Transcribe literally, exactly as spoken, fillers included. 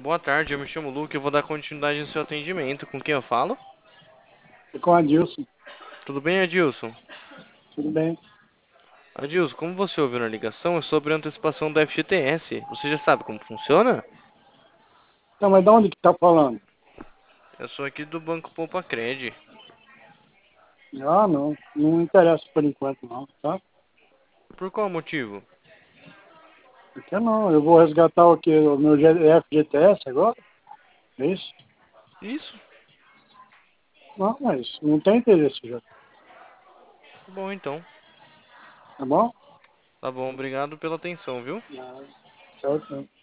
Boa tarde, eu me chamo Luke e vou dar continuidade no seu atendimento. Com quem eu falo? É com a Adilson. Tudo bem, Adilson? Tudo bem. Adilson, como você ouviu na ligação, é sobre a antecipação da F G T S. Você já sabe como funciona? Então, mas de onde que tá falando? Eu sou aqui do Banco Poupa Cred. Ah, não. Não interessa por enquanto, não, tá? Por qual motivo? Porque não. Eu vou resgatar o quê? O meu G- F G T S agora? É isso? Isso? Não, mas não tem interesse já. Tá bom, então. Tá bom? Tá bom, obrigado pela atenção, viu? Ah, tchau, tchau.